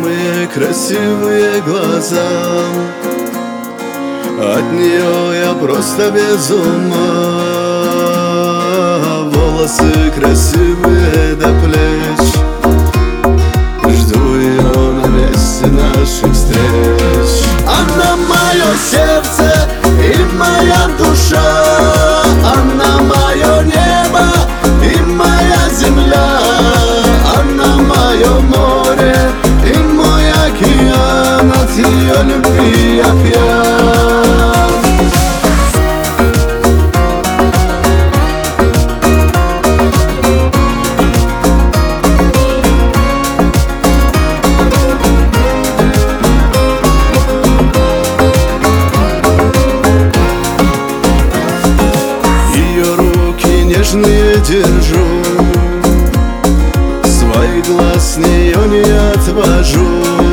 самые красивые глаза. От нее я просто без ума. Волосы красивые до плеч, жду ее на месте наших встреч. Она мое сердце и моя душа, она мое небо и моя земля, она мое море и мой океан. От ее любви я пьян. Нежные держу, своих глаз с нее не отвожу.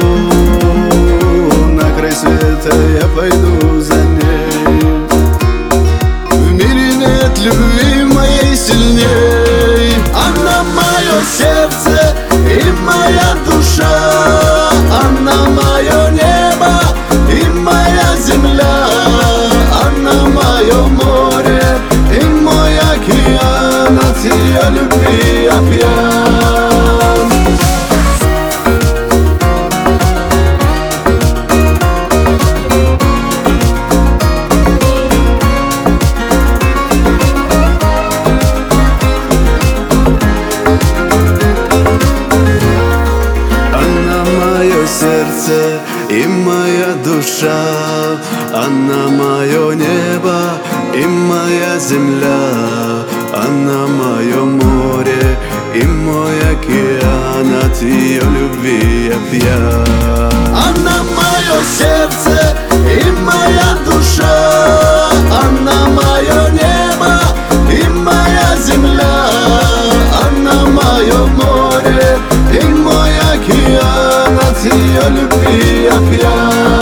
На край света я пойду за ней. В мире нет любви моей сильней. Она мое сердце и моя душа, она мое небо и моя земля, она мое море и мой океан. От ее любви я пьян. Она мое сердце и моя душа, она мое небо и моя земля, она мое море и мой океан. От ее любви я пьян. Она мое сердце и моя душа, она мое небо и моя земля, она мое море и мой океан. От ее любви я пьян.